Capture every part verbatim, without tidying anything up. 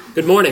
Good morning.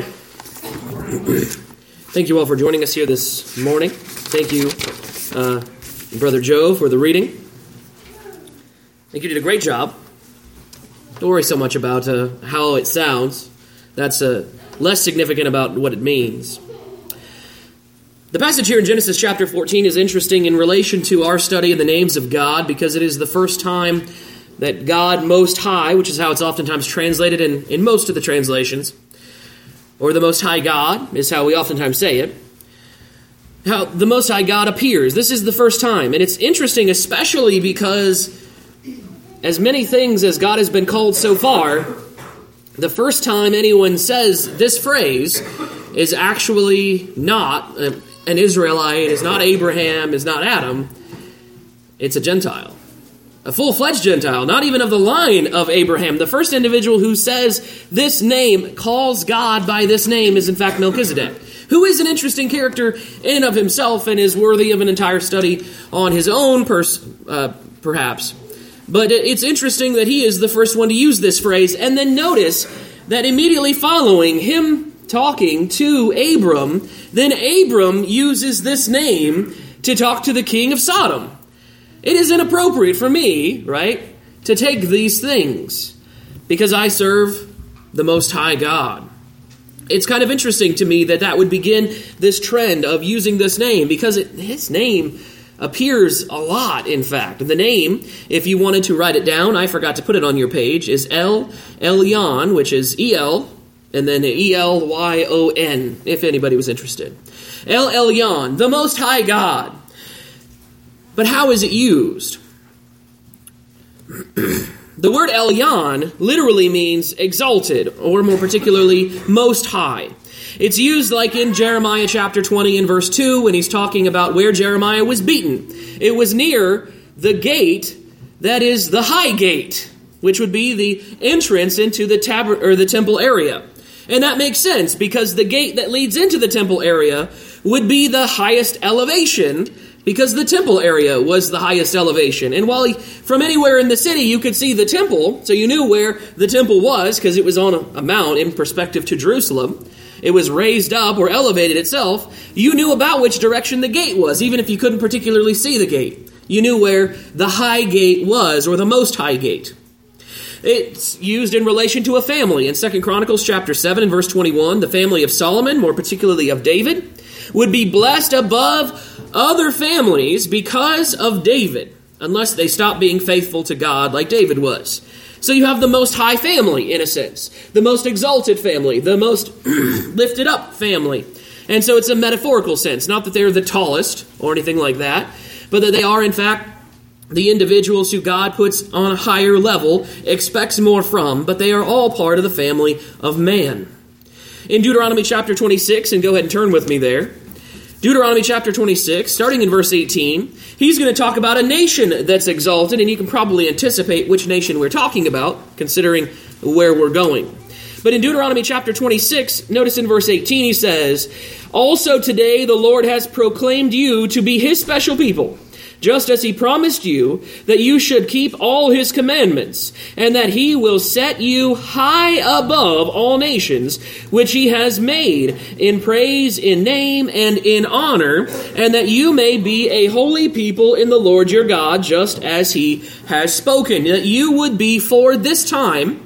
Thank you all for joining us here this morning. Thank you, uh, Brother Joe, for the reading. I think you did a great job. Don't worry so much about uh, how it sounds. That's uh, less significant about what it means. The passage here in Genesis chapter fourteen is interesting in relation to our study of the names of God, because it is the first time that God Most High, which is how it's oftentimes translated in, in most of the translations, or the Most High God is how we oftentimes say it, how the Most High God appears. This is the first time. And it's interesting, especially because as many things as God has been called so far, the first time anyone says this phrase is actually not an Israelite, is not Abraham, is not Adam. It's a Gentile. A full-fledged Gentile, not even of the line of Abraham. The first individual who says this name, calls God by this name, is in fact Melchizedek, who is an interesting character in and of himself and is worthy of an entire study on his own, pers- uh, perhaps. But it's interesting that he is the first one to use this phrase. And then notice that immediately following him talking to Abram, then Abram uses this name to talk to the king of Sodom. It is inappropriate for me, right, to take these things because I serve the Most High God. It's kind of interesting to me that that would begin this trend of using this name, because it, his name appears a lot, in fact. The name, if you wanted to write it down, I forgot to put it on your page, is El Elyon, which is E L, and then E L Y O N, if anybody was interested. El Elyon, the Most High God. But how is it used? The word Elyon literally means exalted, or more particularly, most high. It's used like in Jeremiah chapter twenty and verse two when he's talking about where Jeremiah was beaten. It was near the gate that is the high gate, which would be the entrance into the tab- or the temple area. And that makes sense because the gate that leads into the temple area would be the highest elevation, because the temple area was the highest elevation. And while he, from anywhere in the city you could see the temple, so you knew where the temple was because it was on a, a mount in perspective to Jerusalem. It was raised up or elevated itself. You knew about which direction the gate was, even if you couldn't particularly see the gate. You knew where the high gate was, or the most high gate. It's used in relation to a family. In Second Chronicles chapter seven and verse twenty-one, the family of Solomon, more particularly of David, would be blessed above other families because of David, unless they stop being faithful to God like David was. So you have the most high family, in a sense, the most exalted family, the most lifted up family. And so it's a metaphorical sense, not that they're the tallest or anything like that, but that they are, in fact, the individuals who God puts on a higher level, expects more from, but they are all part of the family of man. In Deuteronomy chapter twenty-six, and go ahead and turn with me there, Deuteronomy chapter twenty-six, starting in verse eighteen, he's going to talk about a nation that's exalted, and you can probably anticipate which nation we're talking about, considering where we're going. But in Deuteronomy chapter twenty-six, notice in verse eighteen, he says, "Also today the Lord has proclaimed you to be his special people, just as he promised you that you should keep all his commandments, and that he will set you high above all nations, which he has made in praise, in name, and in honor, and that you may be a holy people in the Lord your God, just as he has spoken." That you would be for this time,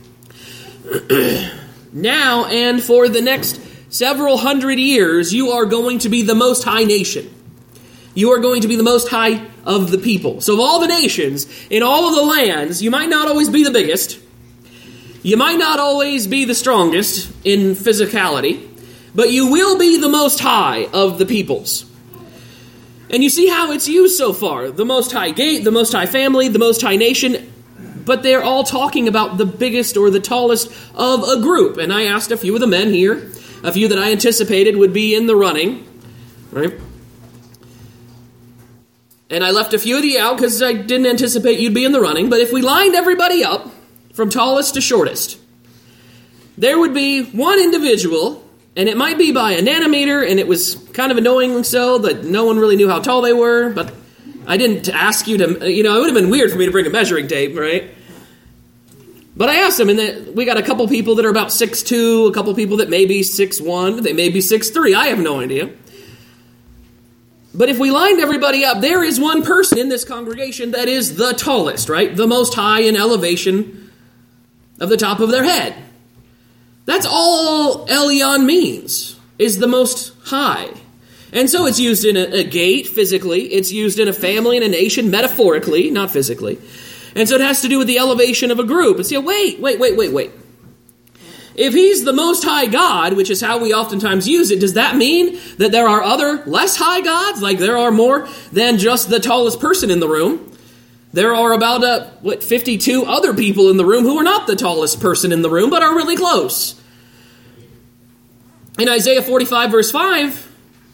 now and for the next several hundred years, you are going to be the most high nation. You are going to be the most high of the people. So of all the nations, in all of the lands, you might not always be the biggest. You might not always be the strongest in physicality, but you will be the most high of the peoples. And you see how it's used so far. The most high gate, the most high family, the most high nation. But they're all talking about the biggest or the tallest of a group. And I asked a few of the men here, a few that I anticipated would be in the running, right? And I left a few of you out because I didn't anticipate you'd be in the running. But if we lined everybody up from tallest to shortest, there would be one individual, and it might be by a nanometer, and it was kind of annoyingly so that no one really knew how tall they were, but I didn't ask you to, you know, it would have been weird for me to bring a measuring tape, right? But I asked them, and the, we got a couple people that are about six two, a couple people that may be six one, they may be six three. I have no idea. But if we lined everybody up, there is one person in this congregation that is the tallest, right? The most high in elevation of the top of their head. That's all Elyon means, is the most high. And so it's used in a, a gate, physically. It's used in a family and a nation, metaphorically, not physically. And so it has to do with the elevation of a group. It's, yeah, wait, wait, wait, wait, wait. If he's the most high God, which is how we oftentimes use it, does that mean that there are other less high gods? Like there are more than just the tallest person in the room? There are about, uh, what, fifty-two other people in the room who are not the tallest person in the room, but are really close. In Isaiah forty-five, verse five,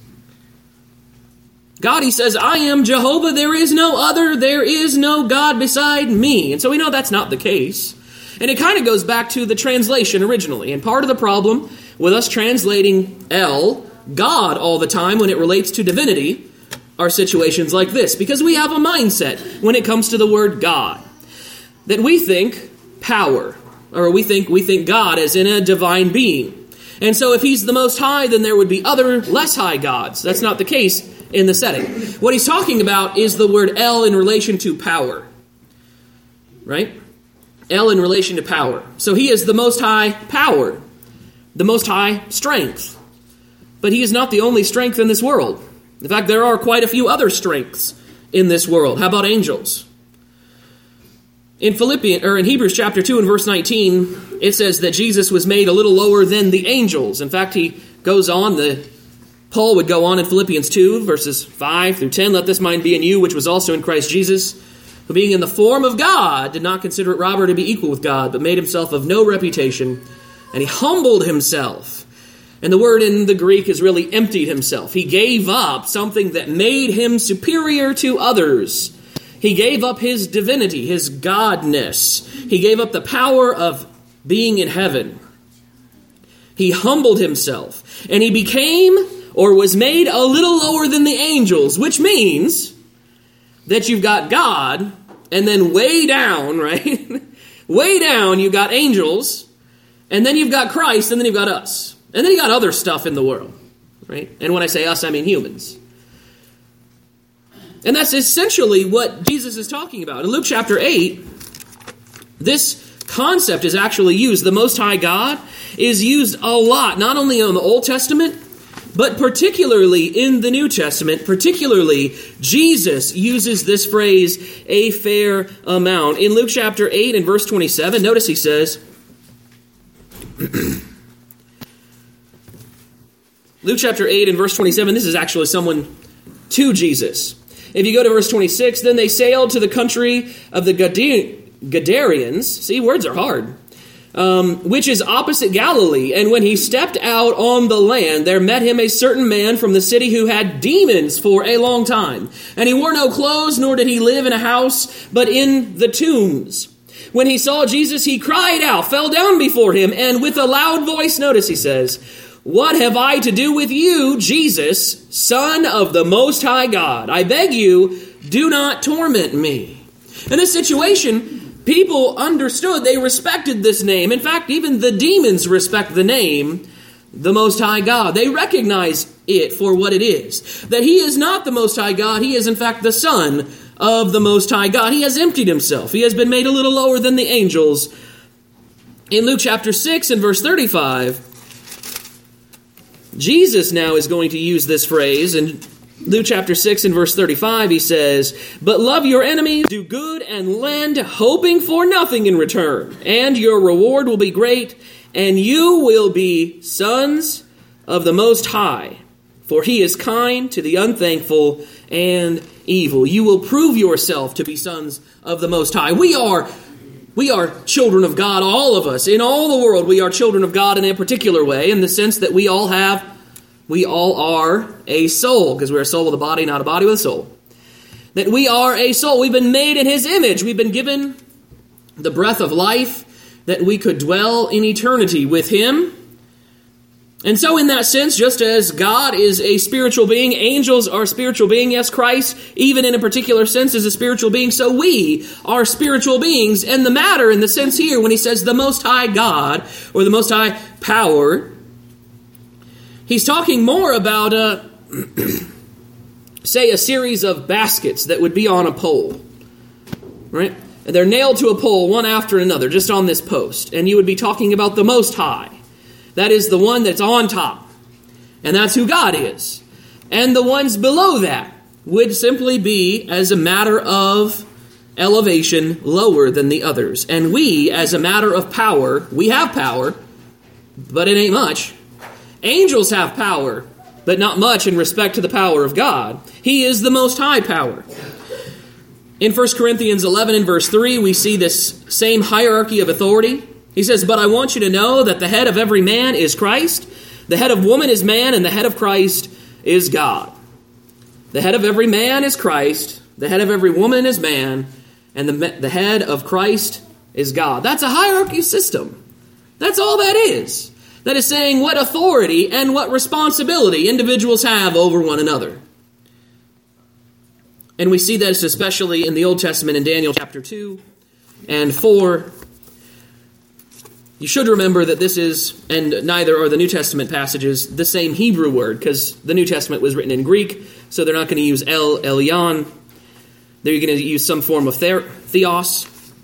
God, he says, I am Jehovah, there is no other, there is no God beside me. And so we know that's not the case. And it kind of goes back to the translation originally. And part of the problem with us translating El, God, all the time when it relates to divinity are situations like this. Because we have a mindset when it comes to the word God. That we think power. Or we think we think God as in a divine being. And so if he's the most high, then there would be other less high gods. That's not the case in the setting. What he's talking about is the word El in relation to power. Right? El in relation to power. So he is the most high power, the most high strength. But he is not the only strength in this world. In fact, there are quite a few other strengths in this world. How about angels? In Philippians, or in Hebrews chapter two and verse nineteen, it says that Jesus was made a little lower than the angels. In fact, he goes on, the Paul would go on in Philippians two, verses five through ten, let this mind be in you, which was also in Christ Jesus, who being in the form of God, did not consider it robbery to be equal with God, but made himself of no reputation, and he humbled himself. And the word in the Greek is really emptied himself. He gave up something that made him superior to others. He gave up his divinity, his godness. He gave up the power of being in heaven. He humbled himself, and he became, or was made, a little lower than the angels, which means that you've got God, and then way down, right? Way down, you've got angels, and then you've got Christ, and then you've got us. And then you got other stuff in the world, right? And when I say us, I mean humans. And that's essentially what Jesus is talking about. In Luke chapter eight, this concept is actually used. The Most High God is used a lot, not only in the Old Testament, but particularly in the New Testament. Particularly, Jesus uses this phrase a fair amount. In Luke chapter eight and verse twenty-seven, notice he says, Luke chapter eight and verse twenty-seven, this is actually someone to Jesus. If you go to verse twenty-six, then they sailed to the country of the Gadareans. See, words are hard. Um, which is opposite Galilee. And when he stepped out on the land, there met him a certain man from the city who had demons for a long time. And he wore no clothes, nor did he live in a house, but in the tombs. When he saw Jesus, he cried out, fell down before him, and with a loud voice, notice he says, what have I to do with you, Jesus, Son of the Most High God? I beg you, do not torment me. In this situation, people understood, they respected this name. In fact, even the demons respect the name, the Most High God. They recognize it for what it is. That he is not the Most High God, he is in fact the Son of the Most High God. He has emptied himself. He has been made a little lower than the angels. In Luke chapter six and verse thirty-five, Jesus now is going to use this phrase. In Luke chapter six and verse thirty-five, he says, but love your enemies, do good and lend, hoping for nothing in return. And your reward will be great, and you will be sons of the Most High. For he is kind to the unthankful and evil. You will prove yourself to be sons of the Most High. We are, we are children of God, all of us. In all the world, we are children of God in a particular way, in the sense that we all have, we all are a soul, because we're a soul with a body, not a body with a soul. That we are a soul. We've been made in his image. We've been given the breath of life, that we could dwell in eternity with him. And so in that sense, just as God is a spiritual being, angels are spiritual beings, yes, Christ, even in a particular sense, is a spiritual being, so we are spiritual beings. And the matter, in the sense here, when he says the Most High God, or the Most High Power, he's talking more about, a, say, a series of baskets that would be on a pole, right? And they're nailed to a pole, one after another, just on this post. And you would be talking about the Most High. That is the one that's on top. And that's who God is. And the ones below that would simply be, as a matter of elevation, lower than the others. And we, as a matter of power, we have power, but it ain't much. Angels have power, but not much in respect to the power of God. He is the Most High power. In First Corinthians eleven and verse three, we see this same hierarchy of authority. He says, "But I want you to know that the head of every man is Christ, the head of woman is man, and the head of Christ is God." The head of every man is Christ, the head of every woman is man, and the, the head of Christ is God. That's a hierarchy system. That's all that is. That is saying what authority and what responsibility individuals have over one another. And we see this especially in the Old Testament in Daniel chapter two and four. You should remember that this is, and neither are the New Testament passages, the same Hebrew word, because the New Testament was written in Greek, so they're not going to use El Elyon. They're going to use some form of theos.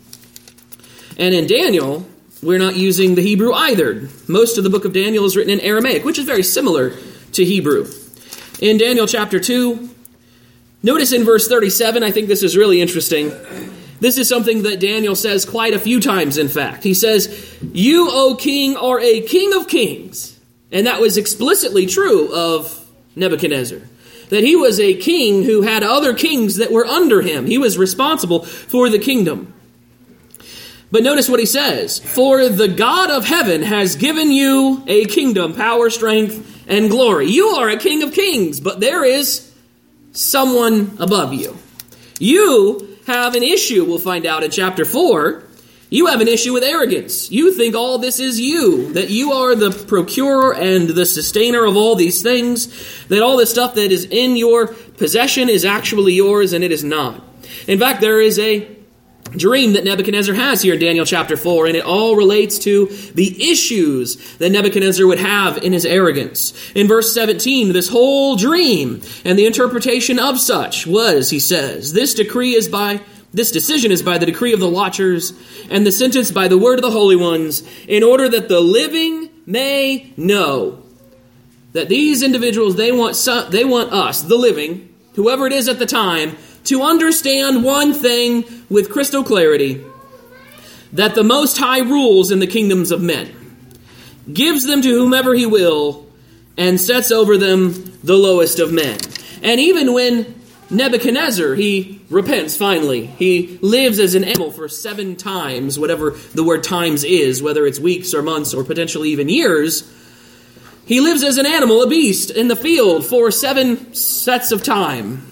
And in Daniel, we're not using the Hebrew either. Most of the book of Daniel is written in Aramaic, which is very similar to Hebrew. In Daniel chapter two, notice in verse thirty-seven, I think this is really interesting. This is something that Daniel says quite a few times, in fact. He says, "You, O king, are a king of kings." And that was explicitly true of Nebuchadnezzar. That he was a king who had other kings that were under him. He was responsible for the kingdom. But notice what he says. "For the God of heaven has given you a kingdom, power, strength, and glory." You are a king of kings, but there is someone above you. You have an issue, we'll find out in chapter four. You have an issue with arrogance. You think all this is you, that you are the procurer and the sustainer of all these things, that all this stuff that is in your possession is actually yours, and it is not. In fact, there is a dream that Nebuchadnezzar has here in Daniel chapter four, and it all relates to the issues that Nebuchadnezzar would have in his arrogance. In verse seventeen, this whole dream and the interpretation of such was, he says, this decree is by, this decision is by the decree of the watchers, and the sentence by the word of the holy ones, in order that the living may know that these individuals, they want some, they want us, the living, whoever it is at the time, to understand one thing with crystal clarity, that the Most High rules in the kingdoms of men, gives them to whomever he will, and sets over them the lowest of men. And even when Nebuchadnezzar, he repents finally, he lives as an animal for seven times, whatever the word times is, whether it's weeks or months or potentially even years, he lives as an animal, a beast, in the field for seven sets of time.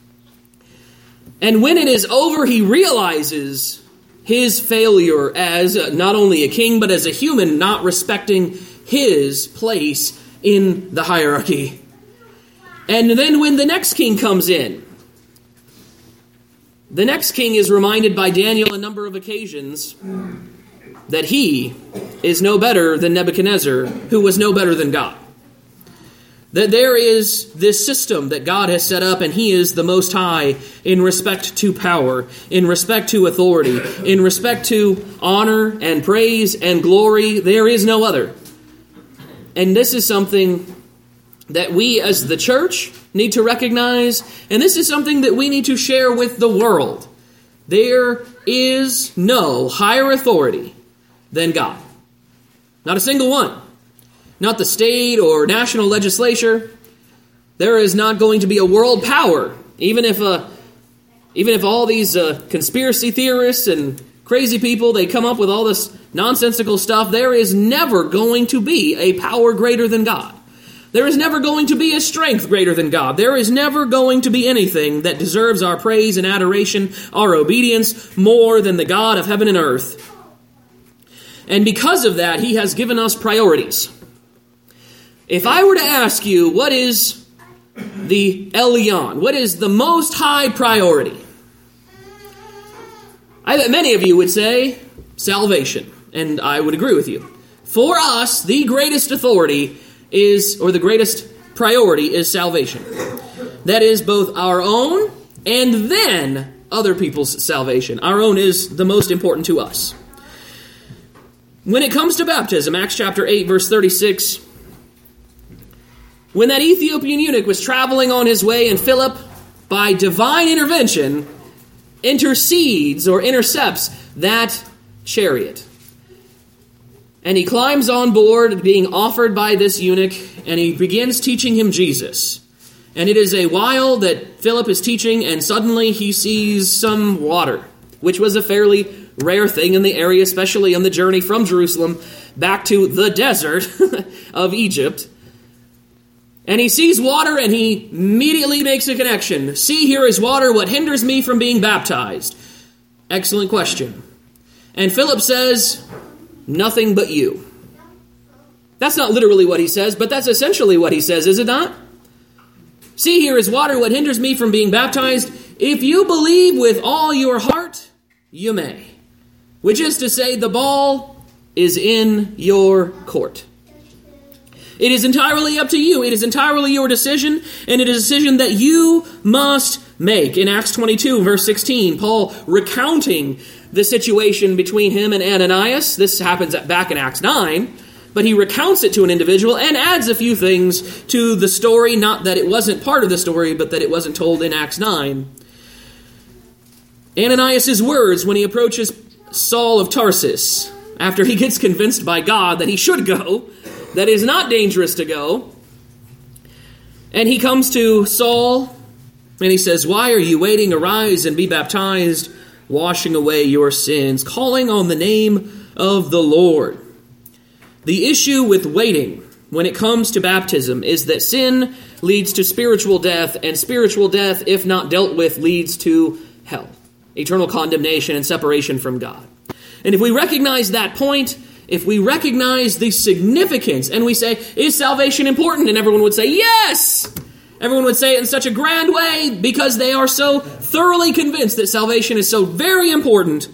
And when it is over, he realizes his failure as not only a king, but as a human, not respecting his place in the hierarchy. And then when the next king comes in, the next king is reminded by Daniel a number of occasions that he is no better than Nebuchadnezzar, who was no better than God. That there is this system that God has set up, and he is the Most High in respect to power, in respect to authority, in respect to honor and praise and glory. There is no other. And this is something that we as the church need to recognize, and this is something that we need to share with the world. There is no higher authority than God. Not a single one. Not the state or national legislature. There is not going to be a world power, even if uh, even if all these uh, conspiracy theorists and crazy people, they come up with all this nonsensical stuff. There is never going to be a power greater than God. There is never going to be a strength greater than God. There is never going to be anything that deserves our praise and adoration, our obedience, more than the God of heaven and earth. And because of that, he has given us priorities. If I were to ask you, what is the Elyon? What is the most high priority? I bet many of you would say salvation, and I would agree with you. For us, the greatest authority is, or the greatest priority is salvation. That is both our own and then other people's salvation. Our own is the most important to us. When it comes to baptism, Acts chapter eight, verse thirty-six, when that Ethiopian eunuch was traveling on his way, and Philip, by divine intervention, intercedes or intercepts that chariot. And he climbs on board, being offered by this eunuch, and he begins teaching him Jesus. And it is a while that Philip is teaching, and suddenly he sees some water, which was a fairly rare thing in the area, especially on the journey from Jerusalem back to the desert of Egypt. And he sees water, and he immediately makes a connection. See, here is water. What hinders me from being baptized? Excellent question. And Philip says, nothing but you. That's not literally what he says, but that's essentially what he says, is it not? See, here is water. What hinders me from being baptized? If you believe with all your heart, you may. Which is to say, the ball is in your court. It is entirely up to you. It is entirely your decision, and it is a decision that you must make. In Acts twenty-two, verse sixteen, Paul recounting the situation between him and Ananias. This happens back in Acts nine, but he recounts it to an individual and adds a few things to the story, not that it wasn't part of the story, but that it wasn't told in Acts nine. Ananias' words when he approaches Saul of Tarsus, after he gets convinced by God that he should go, that it is not dangerous to go. And he comes to Saul and he says, why are you waiting? Arise and be baptized, washing away your sins, calling on the name of the Lord. The issue with waiting when it comes to baptism is that sin leads to spiritual death, and spiritual death, if not dealt with, leads to hell, eternal condemnation and separation from God. And if we recognize that point, if we recognize the significance, and we say, is salvation important? And everyone would say, yes! Everyone would say it in such a grand way because they are so thoroughly convinced that salvation is so very important.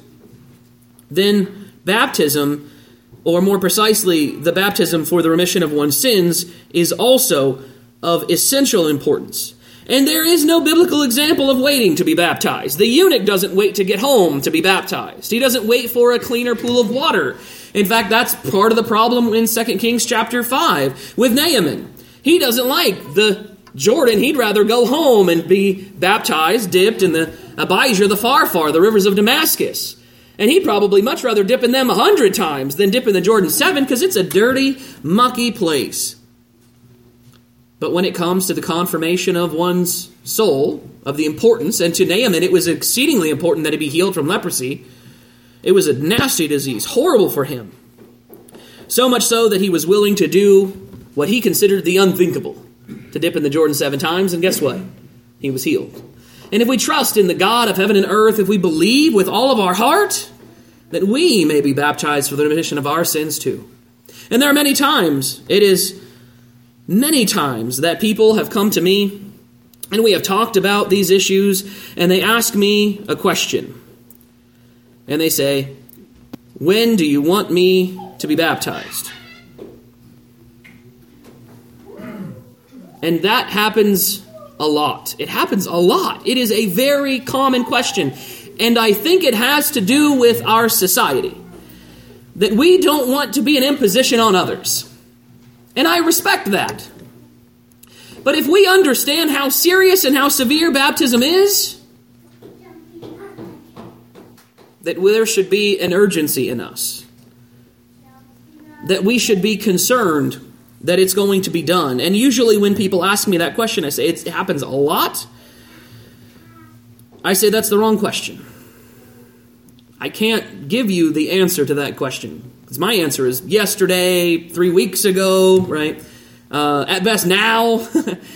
Then baptism, or more precisely, the baptism for the remission of one's sins, is also of essential importance. And there is no biblical example of waiting to be baptized. The eunuch doesn't wait to get home to be baptized. He doesn't wait for a cleaner pool of water. In fact, that's part of the problem in Second Kings chapter five with Naaman. He doesn't like the Jordan. He'd rather go home and be baptized, dipped in the Abijah, the Pharpar, the rivers of Damascus. And he'd probably much rather dip in them a hundred times than dip in the Jordan seven, because it's a dirty, mucky place. But when it comes to the confirmation of one's soul, of the importance, and to Naaman it was exceedingly important that he be healed from leprosy. It was a nasty disease, horrible for him. So much so that he was willing to do what he considered the unthinkable, to dip in the Jordan seven times, and guess what? He was healed. And if we trust in the God of heaven and earth, if we believe with all of our heart, that we may be baptized for the remission of our sins too. And there are many times, it is many times that people have come to me, and we have talked about these issues, and they ask me a question. And they say, when do you want me to be baptized? And that happens a lot. It happens a lot. It is a very common question. And I think it has to do with our society. That we don't want to be an imposition on others. And I respect that. But if we understand how serious and how severe baptism is, that there should be an urgency in us. That we should be concerned that it's going to be done. And usually when people ask me that question, I say, it happens a lot. I say, that's the wrong question. I can't give you the answer to that question. Because my answer is yesterday, three weeks ago, right? Uh, at best now.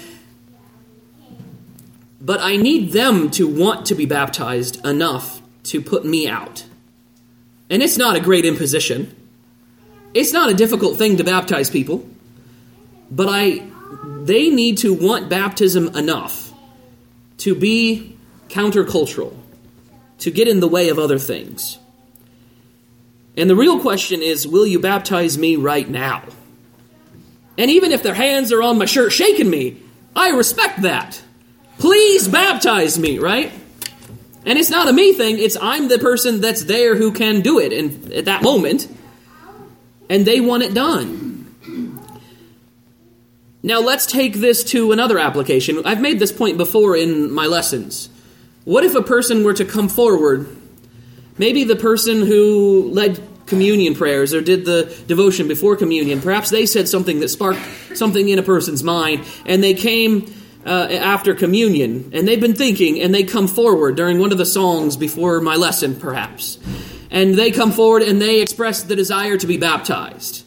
But I need them to want to be baptized enough to put me out. And it's not a great imposition. It's not a difficult thing to baptize people. but I, they need to want baptism enough to be countercultural, to get in the way of other things. And the real question is, will you baptize me right now? And even if their hands are on my shirt shaking me, I respect that. Please baptize me, right? And it's not a me thing, it's I'm the person that's there who can do it in, at that moment. And they want it done. Now let's take this to another application. I've made this point before in my lessons. What if a person were to come forward, maybe the person who led communion prayers or did the devotion before communion, perhaps they said something that sparked something in a person's mind, and they came uh, after communion, and they've been thinking, and they come forward during one of the songs before my lesson, perhaps, and they come forward and they express the desire to be baptized.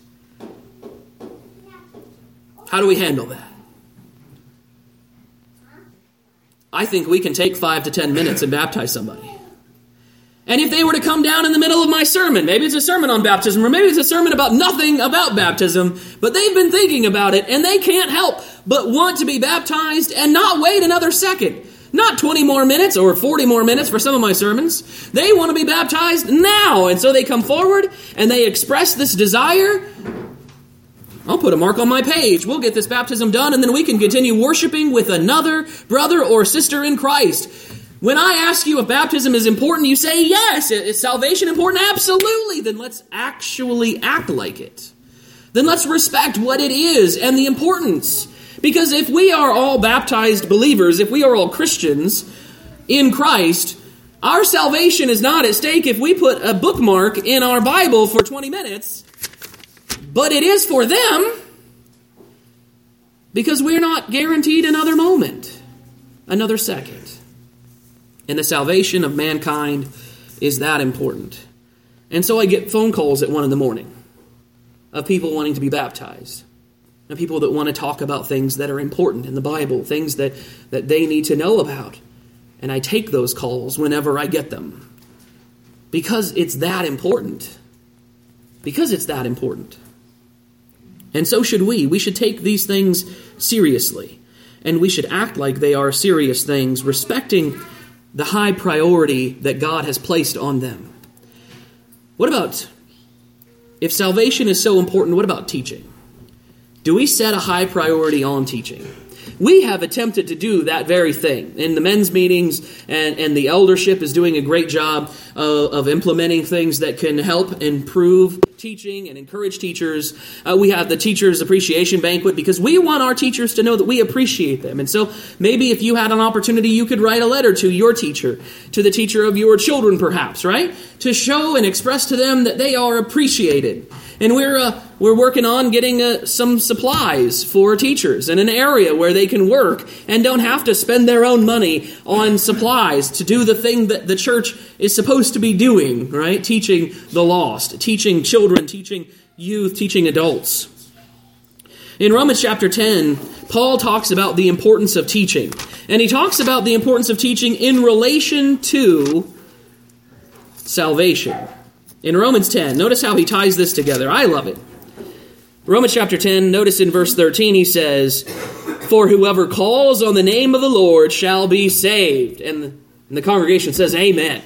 How do we handle that? I think we can take five to ten minutes and baptize somebody. And if they were to come down in the middle of my sermon, maybe it's a sermon on baptism, or maybe it's a sermon about nothing about baptism, but they've been thinking about it, and they can't help but want to be baptized and not wait another second. Not twenty more minutes or forty more minutes for some of my sermons. They want to be baptized now, and so they come forward and they express this desire. I'll put a mark on my page. We'll get this baptism done, and then we can continue worshiping with another brother or sister in Christ. When I ask you if baptism is important, you say, yes. Is salvation important? Absolutely. Then let's actually act like it. Then let's respect what it is and the importance. Because if we are all baptized believers, if we are all Christians in Christ, our salvation is not at stake if we put a bookmark in our Bible for twenty minutes, but it is for them, because we're not guaranteed another moment, another second. And the salvation of mankind is that important. And so I get phone calls at one in the morning of people wanting to be baptized, of people that want to talk about things that are important in the Bible, things that, that they need to know about. And I take those calls whenever I get them, because it's that important. Because it's that important. And so should we. We should take these things seriously. And we should act like they are serious things, respecting the high priority that God has placed on them. What about, if salvation is so important, what about teaching? Do we set a high priority on teaching? We have attempted to do that very thing. In the men's meetings, and, and the eldership is doing a great job of, of implementing things that can help improve teaching and encourage teachers. Uh, we have the Teachers Appreciation Banquet because we want our teachers to know that we appreciate them. And so maybe if you had an opportunity, you could write a letter to your teacher, to the teacher of your children perhaps, right? To show and express to them that they are appreciated. And we're uh, we're working on getting uh, some supplies for teachers in an area where they can work and don't have to spend their own money on supplies to do the thing that the church is supposed to be doing, right? Teaching the lost, teaching children, teaching youth, teaching adults. In Romans chapter ten, Paul talks about the importance of teaching. And he talks about the importance of teaching in relation to salvation. In Romans ten, notice how he ties this together. I love it. Romans chapter ten, notice in verse thirteen, he says, "For whoever calls on the name of the Lord shall be saved." And the, and the congregation says, "Amen."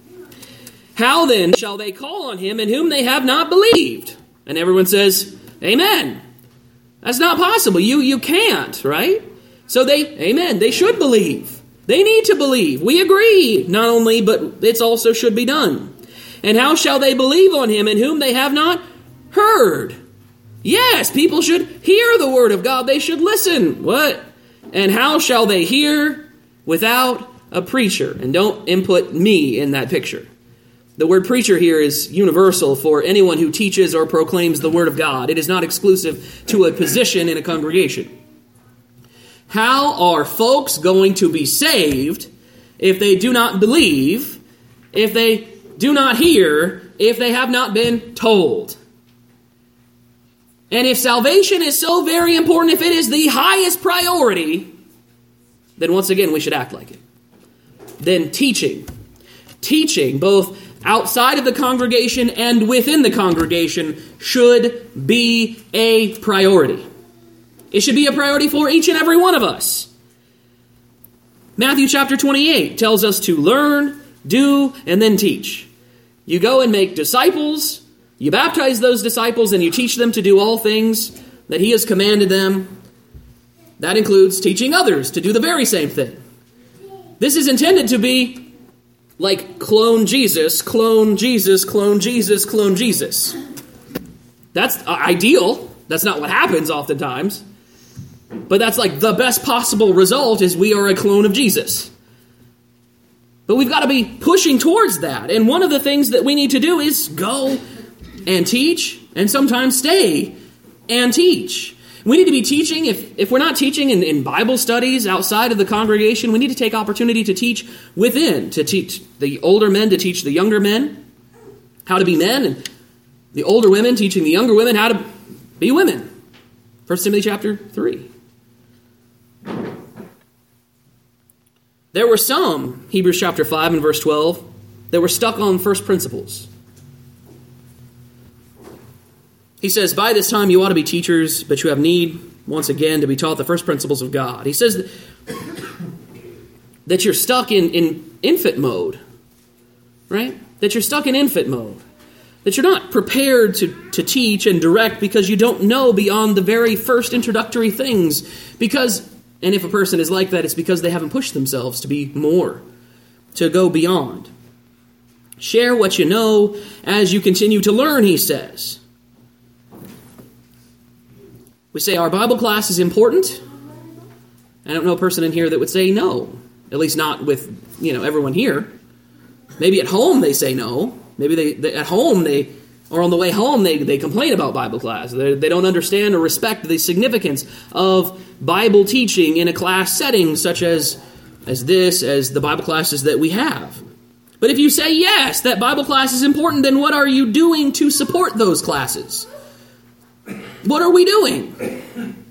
"How then shall they call on him in whom they have not believed?" And everyone says, "Amen." That's not possible. You, you can't, right? So they, amen, they should believe. They need to believe. We agree, not only, but it also should be done. "And how shall they believe on him in whom they have not heard?" Yes, people should hear the word of God. They should listen. What? "And how shall they hear without a preacher?" And don't input me in that picture. The word preacher here is universal for anyone who teaches or proclaims the word of God. It is not exclusive to a position in a congregation. How are folks going to be saved if they do not believe, if they do not hear, if they have not been told? And if salvation is so very important, if it is the highest priority, then once again we should act like it. Then teaching. Teaching, both outside of the congregation and within the congregation, should be a priority. It should be a priority for each and every one of us. Matthew chapter twenty-eight tells us to learn, do, and then teach. You go and make disciples, you baptize those disciples, and you teach them to do all things that he has commanded them. That includes teaching others to do the very same thing. This is intended to be like clone Jesus, clone Jesus, clone Jesus, clone Jesus. That's ideal. That's not what happens oftentimes. But that's like the best possible result is we are a clone of Jesus. But we've got to be pushing towards that. And one of the things that we need to do is go and teach and sometimes stay and teach. We need to be teaching. If, if we're not teaching in, in Bible studies outside of the congregation, we need to take opportunity to teach within, to teach the older men to teach the younger men how to be men, and the older women teaching the younger women how to be women. First Timothy chapter three. There were some, Hebrews chapter five and verse twelve, that were stuck on first principles. He says, by this time you ought to be teachers, but you have need, once again, to be taught the first principles of God. He says that, that you're stuck in, in infant mode, right? That you're stuck in infant mode. That you're not prepared to, to teach and direct because you don't know beyond the very first introductory things. Because, and if a person is like that, it's because they haven't pushed themselves to be more, to go beyond. Share what you know as you continue to learn, he says. We say our Bible class is important. I don't know a person in here that would say no. At least not with, you know, everyone here. Maybe at home they say no. Maybe they, they at home they, or on the way home they, they complain about Bible class. They, they don't understand or respect the significance of Bible teaching in a class setting such as, as this, as the Bible classes that we have. But if you say yes, that Bible class is important, then what are you doing to support those classes? What are we doing?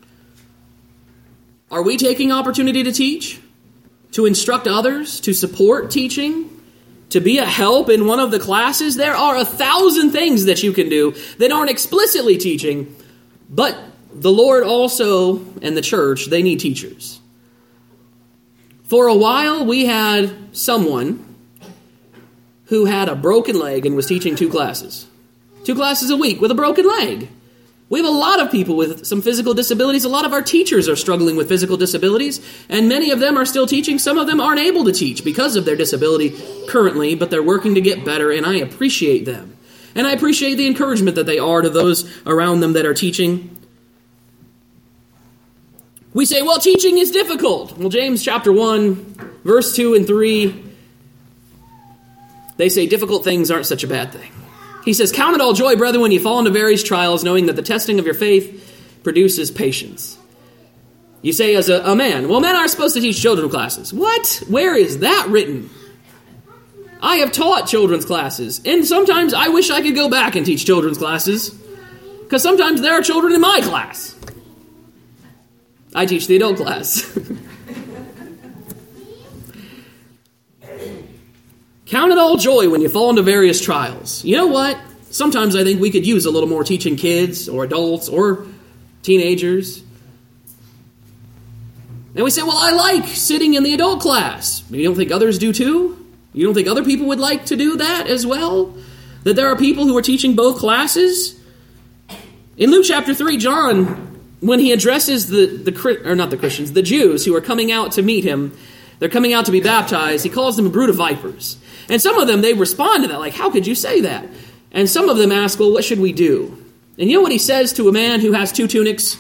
Are we taking opportunity to teach? To instruct others? To support teaching? To be a help in one of the classes? There are a thousand things that you can do that aren't explicitly teaching, but the Lord also and the church, they need teachers. For a while, we had someone who had a broken leg and was teaching two classes. Two classes a week with a broken leg. We have a lot of people with some physical disabilities. A lot of our teachers are struggling with physical disabilities, and many of them are still teaching. Some of them aren't able to teach because of their disability currently, but they're working to get better, and I appreciate them. And I appreciate the encouragement that they are to those around them that are teaching. We say, well, teaching is difficult. Well, James chapter one, verse two and three, they say difficult things aren't such a bad thing. He says, count it all joy, brethren, when you fall into various trials, knowing that the testing of your faith produces patience. You say as a, a man, well, men aren't supposed to teach children's classes. What? Where is that written? I have taught children's classes, and sometimes I wish I could go back and teach children's classes, because sometimes there are children in my class. I teach the adult class. Count it all joy when you fall into various trials. You know what? Sometimes I think we could use a little more teaching kids or adults or teenagers. And we say, well, I like sitting in the adult class. You don't think others do too? You don't think other people would like to do that as well? That there are people who are teaching both classes? In Luke chapter three, John, when he addresses the, the or not the Christians, the Jews who are coming out to meet him, they're coming out to be baptized, he calls them a brood of vipers. And some of them, they respond to that, like, how could you say that? And some of them ask, well, what should we do? And you know what he says to a man who has two tunics?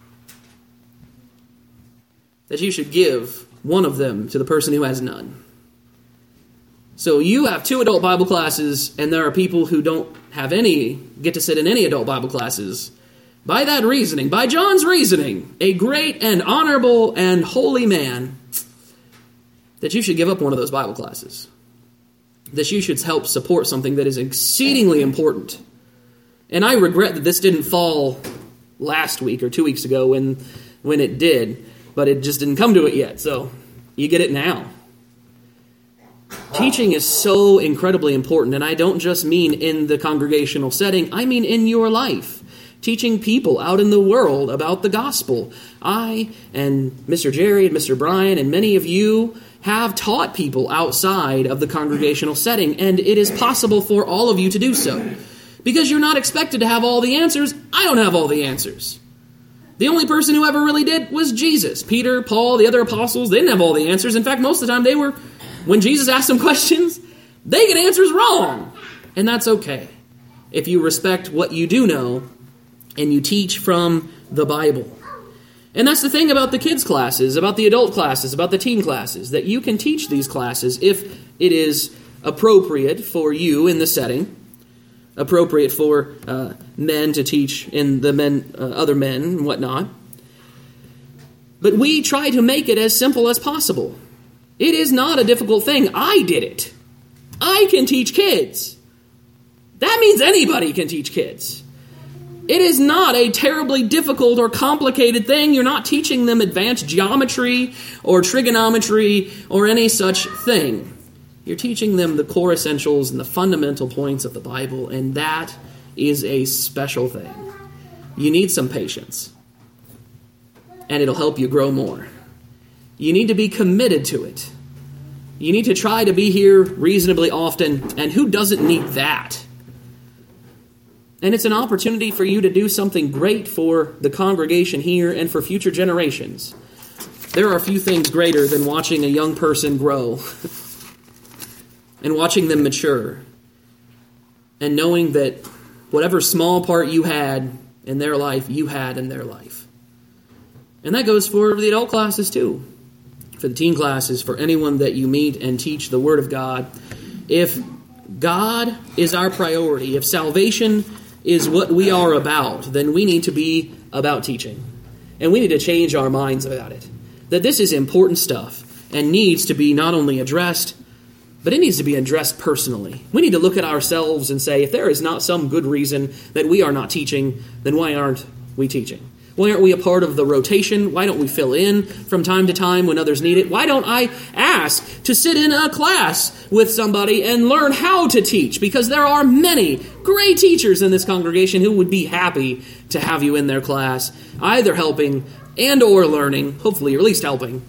That you should give one of them to the person who has none. So you have two adult Bible classes, and there are people who don't have any, get to sit in any adult Bible classes. By that reasoning, by John's reasoning, a great and honorable and holy man, that you should give up one of those Bible classes. That you should help support something that is exceedingly important. And I regret that this didn't fall last week or two weeks ago when, when it did, but it just didn't come to it yet, so you get it now. Teaching is so incredibly important, and I don't just mean in the congregational setting, I mean in your life. teaching people out in the world about the gospel. I and Mister Jerry and Mister Brian and many of you have taught people outside of the congregational setting, and it is possible for all of you to do so. Because you're not expected to have all the answers. I don't have all the answers. The only person who ever really did was Jesus. Peter, Paul, the other apostles, they didn't have all the answers. In fact, most of the time they were, when Jesus asked them questions, they get answers wrong. And that's okay. If you respect what you do know and you teach from the Bible. And that's the thing about the kids' classes, about the adult classes, about the teen classes, that you can teach these classes if it is appropriate for you in the setting, appropriate for uh, men to teach in the men, uh, other men and whatnot. But we try to make it as simple as possible. It is not a difficult thing. I did it. I can teach kids. That means anybody can teach kids. It is not a terribly difficult or complicated thing. You're not teaching them advanced geometry or trigonometry or any such thing. You're teaching them the core essentials and the fundamental points of the Bible, and that is a special thing. You need some patience, and it'll help you grow more. You need to be committed to it. You need to try to be here reasonably often, and who doesn't need that? And it's an opportunity for you to do something great for the congregation here and for future generations. There are a few things greater than watching a young person grow and watching them mature and knowing that whatever small part you had in their life, you had in their life. And that goes for the adult classes too, for the teen classes, for anyone that you meet and teach the Word of God. If God is our priority, if salvation is what we are about, then we need to be about teaching. And we need to change our minds about it. That this is important stuff and needs to be not only addressed, but it needs to be addressed personally. We need to look at ourselves and say, if there is not some good reason that we are not teaching, then why aren't we teaching? Why aren't we a part of the rotation? Why don't we fill in from time to time when others need it? Why don't I ask to sit in a class with somebody and learn how to teach? Because there are many great teachers in this congregation who would be happy to have you in their class, either helping and or learning, hopefully, or at least helping.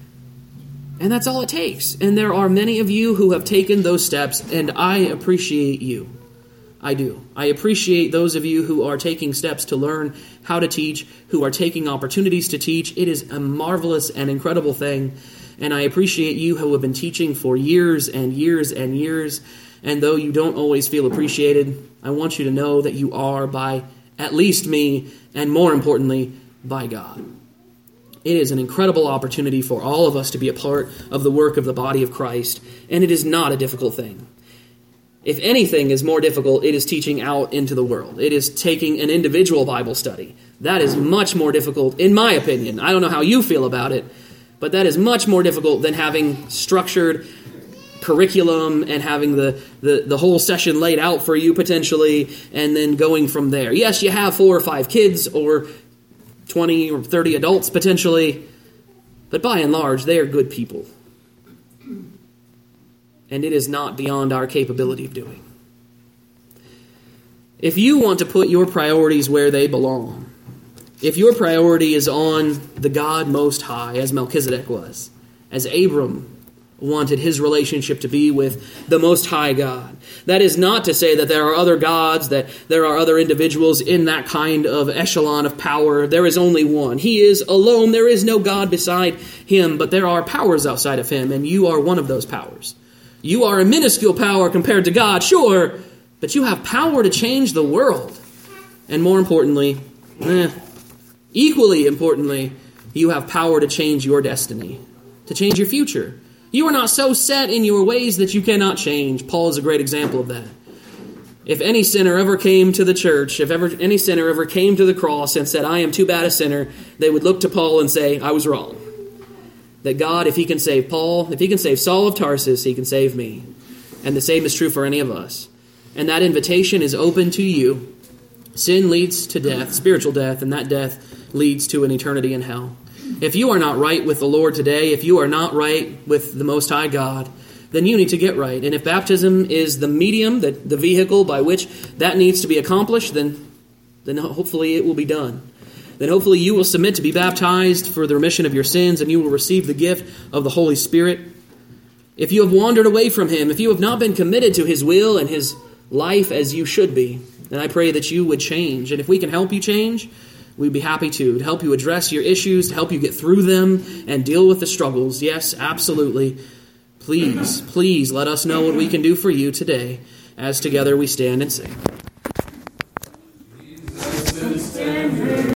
And that's all it takes. And there are many of you who have taken those steps, and I appreciate you. I do. I appreciate those of you who are taking steps to learn how to teach, who are taking opportunities to teach. It is a marvelous and incredible thing. And I appreciate you who have been teaching for years and years and years. And though you don't always feel appreciated, I want you to know that you are by at least me, and more importantly, by God. It is an incredible opportunity for all of us to be a part of the work of the body of Christ. And it is not a difficult thing. If anything is more difficult, it is teaching out into the world. It is taking an individual Bible study. That is much more difficult, in my opinion. I don't know how you feel about it, but that is much more difficult than having structured curriculum and having the, the, the whole session laid out for you potentially, and then going from there. Yes, you have four or five kids or twenty or thirty adults potentially, but by and large, they are good people. And it is not beyond our capability of doing. If you want to put your priorities where they belong, if your priority is on the God Most High, as Melchizedek was, as Abram wanted his relationship to be with the Most High God, that is not to say that there are other gods, that there are other individuals in that kind of echelon of power. There is only one. He is alone. There is no God beside him, but there are powers outside of him, and you are one of those powers. You are a minuscule power compared to God, sure, but you have power to change the world. And more importantly, eh, equally importantly, you have power to change your destiny, to change your future. You are not so set in your ways that you cannot change. Paul is a great example of that. If any sinner ever came to the church, if ever any sinner ever came to the cross and said, I am too bad a sinner, they would look to Paul and say, I was wrong. That God, if he can save Paul, if he can save Saul of Tarsus, he can save me. And the same is true for any of us. And that invitation is open to you. Sin leads to death, spiritual death, and that death leads to an eternity in hell. If you are not right with the Lord today, if you are not right with the Most High God, then you need to get right. And if baptism is the medium, the, the vehicle by which that needs to be accomplished, then then hopefully it will be done. Then hopefully you will submit to be baptized for the remission of your sins, and you will receive the gift of the Holy Spirit. If you have wandered away from him, if you have not been committed to his will and his life as you should be, then I pray that you would change. And if we can help you change, we'd be happy to, to help you address your issues, to help you get through them and deal with the struggles. Yes, absolutely. Please, please let us know what we can do for you today as together we stand and sing.